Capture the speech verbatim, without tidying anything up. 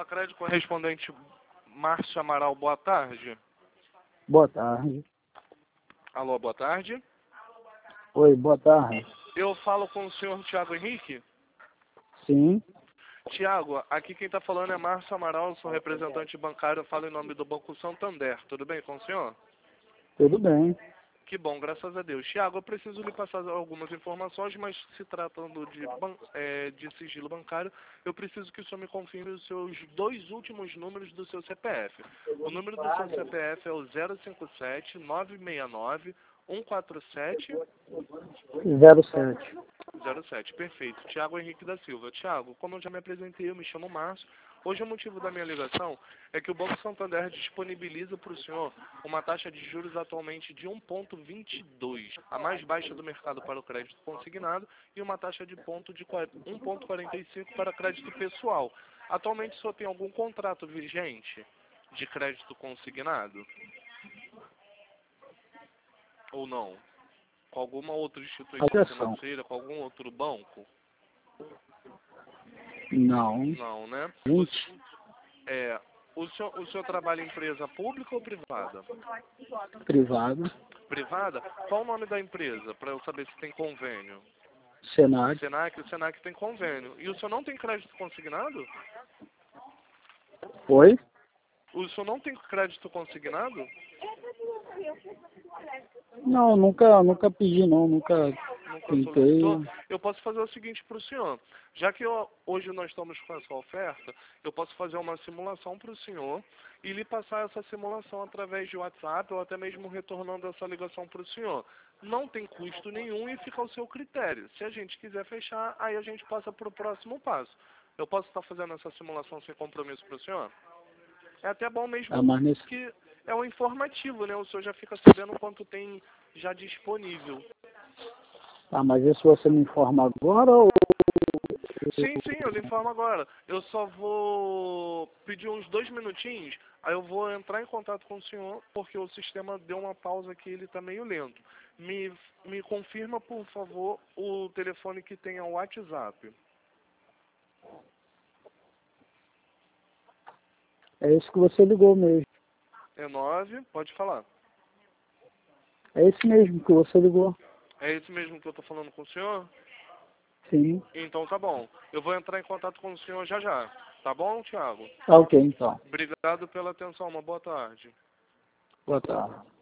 Crédito correspondente Márcio Amaral, boa tarde. Boa tarde. Alô, boa tarde. Oi, boa tarde. Eu falo com o senhor Tiago Henrique? Sim. Tiago, aqui quem está falando é Márcio Amaral, sou representante bancário, eu falo em nome do Banco Santander. Tudo bem com o senhor? Tudo bem. Que bom, graças a Deus. Tiago, eu preciso lhe passar algumas informações, mas se tratando de, ban é, de sigilo bancário, eu preciso que o senhor me confirme os seus dois últimos números do seu C P F. O número do seu C P F é o zero cinco sete, nove seis nove, um quatro sete... zero sete. zero sete, perfeito. Tiago Henrique da Silva. Tiago, como eu já me apresentei, eu me chamo Márcio. Hoje o motivo da minha ligação é que o Banco Santander disponibiliza para o senhor uma taxa de juros atualmente de um vírgula vinte e dois, a mais baixa do mercado para o crédito consignado, e uma taxa de ponto de um vírgula quarenta e cinco para crédito pessoal. Atualmente o senhor tem algum contrato vigente de crédito consignado? Ou não? Com alguma outra instituição Atenção. financeira, com algum outro banco? Não. Não, né? vinte. O, é, o, senhor, o senhor trabalha em empresa pública ou privada? Privado. Privada? Qual o nome da empresa, para eu saber se tem convênio? Senac. Senac, o Senac tem convênio. E o senhor não tem crédito consignado? Oi? O senhor não tem crédito consignado? Não, nunca, nunca pedi não, nunca Nunca tentei. solicitou? Eu posso fazer o seguinte para o senhor. Já que eu, hoje nós estamos com essa oferta, eu posso fazer uma simulação para o senhor e lhe passar essa simulação através de WhatsApp ou até mesmo retornando essa ligação para o senhor. Não tem custo nenhum e fica ao seu critério. Se a gente quiser fechar, aí a gente passa para o próximo passo. Eu posso estar fazendo essa simulação sem compromisso para o senhor? É até bom mesmo Ah, mas nesse... que é um informativo, né? O senhor já fica sabendo quanto tem já disponível. Ah, mas isso você me informa agora ou... Sim, sim, eu lhe informo agora. Eu só vou pedir uns dois minutinhos, aí eu vou entrar em contato com o senhor, porque o sistema deu uma pausa aqui, ele está meio lento. Me, me confirma, por favor, o telefone que tem o WhatsApp. É esse que você ligou mesmo. É nove, pode falar. É esse mesmo que você ligou. É esse mesmo que eu estou falando com o senhor? Sim. Então tá bom. Eu vou entrar em contato com o senhor já já. Tá bom, Thiago? Tá ok, então. Obrigado pela atenção. Uma boa tarde. Boa tarde.